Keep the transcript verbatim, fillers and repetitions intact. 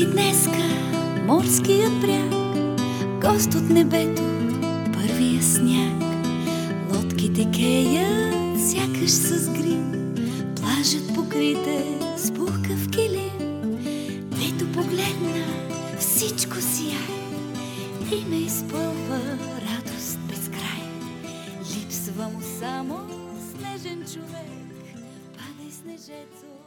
си днеска морския бряг, гост от небето, първия сняг. Лодките кеят сякаш с грим, плажът покрите с пухкав килим. Дето погледна, всичко сияе и ме изпълва радост без край. Липсва му само снежен човек, падай снежецо.